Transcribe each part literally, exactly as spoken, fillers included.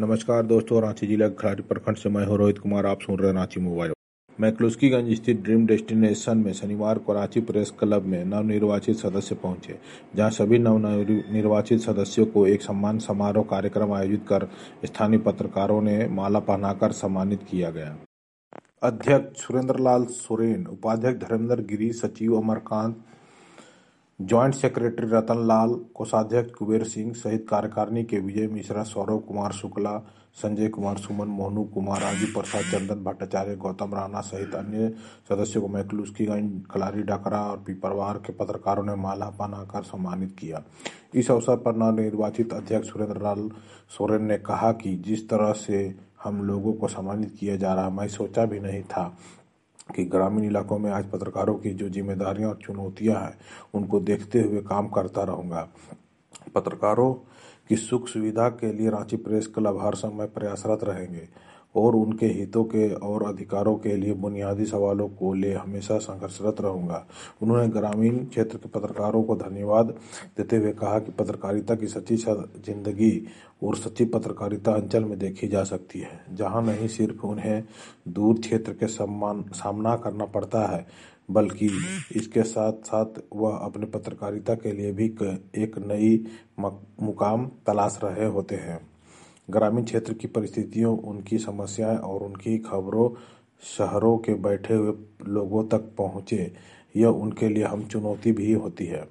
नमस्कार दोस्तों, रांची जिला के खिलाड़ी प्रखंड से मैं हूं रोहित कुमार। आप सुन रहे हैं रांची मोबाइल। मैक्लुस्कीगंज स्थित ड्रीम डेस्टिनेशन में शनिवार को रांची प्रेस क्लब में नवनिर्वाचित सदस्य पहुंचे, जहां सभी नवनिर्वाचित सदस्यों को एक सम्मान समारोह कार्यक्रम आयोजित कर स्थानीय पत्रकारों ने माला पहनाकर सम्मानित किया गया। अध्यक्ष सुरेंद्रलाल सोरेन, उपाध्यक्ष धर्मेंद्र गिरी, सचिव अमरकांत, ज्वाइंट सेक्रेटरी रतन लाल, कोषाध्यक्ष कुबेर सिंह सहित कार्यकारिणी के विजय मिश्रा, सौरव कुमार शुक्ला, संजय कुमार सुमन, मोहनू कुमार, राजीव प्रसाद, चंदन भट्टाचार्य, गौतम राणा सहित अन्य सदस्यों को मैक्लुस्कीगंज, कलारी डाकरा और पिपरवार के पत्रकारों ने माला पहनाकर सम्मानित किया। इस अवसर पर नवनिर्वाचित अध्यक्ष सुरेंद्रलाल सोरेन ने कहा कि जिस तरह से हम लोगों को सम्मानित किया जा रहा, मैं सोचा भी नहीं था कि ग्रामीण इलाकों में आज पत्रकारों की जो जिम्मेदारियां और चुनौतियां हैं, उनको देखते हुए काम करता रहूंगा। पत्रकारों की सुख सुविधा के लिए रांची प्रेस क्लब हर समय प्रयासरत रहेंगे और उनके हितों के और अधिकारों के लिए बुनियादी सवालों को ले हमेशा संघर्षरत रहूंगा। उन्होंने ग्रामीण क्षेत्र के पत्रकारों को धन्यवाद देते हुए कहा कि पत्रकारिता की सच्ची जिंदगी और सच्ची पत्रकारिता अंचल में देखी जा सकती है, जहां नहीं सिर्फ उन्हें दूर क्षेत्र के सम्मान सामना करना पड़ता है, बल्कि इसके साथ साथ वह अपने पत्रकारिता के लिए भी एक नई मुकाम तलाश रहे होते हैं। ग्रामीण क्षेत्र की परिस्थितियों, उनकी समस्याएं और उनकी खबरों शहरों के बैठे हुए लोगों तक पहुंचे, यह उनके लिए हम चुनौती भी होती है।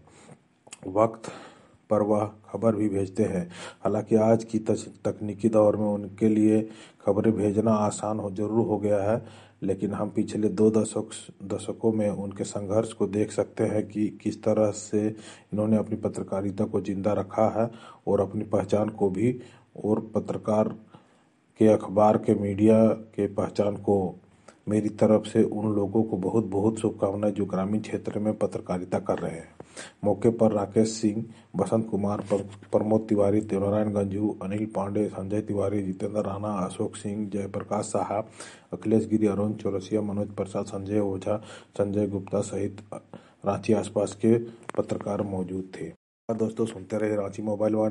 वक्त पर वह खबर भी भेजते हैं। हालांकि आज की तकनीकी दौर में उनके लिए खबरें भेजना आसान हो जरूर हो गया है, लेकिन हम पिछले दो दशक दशकों में उनके संघर्ष को देख सकते हैं कि किस तरह से इन्होंने अपनी पत्रकारिता को जिंदा रखा है और अपनी पहचान को भी, और पत्रकार के अखबार के मीडिया के पहचान को। मेरी तरफ से उन लोगों को बहुत बहुत शुभकामनाएं जो ग्रामीण क्षेत्र में पत्रकारिता कर रहे हैं। मौके पर राकेश सिंह, बसंत कुमार, प्रमोद तिवारी, देवनारायण गंजू, अनिल पांडे, संजय तिवारी, जितेंद्र राणा, अशोक सिंह, जयप्रकाश साहा, अखिलेश गिरी, अरुण चौरसिया, मनोज प्रसाद, संजय ओझा, संजय गुप्ता सहित रांची आसपास के पत्रकार मौजूद थे। दोस्तों, सुनते रहे रांची मोबाइल।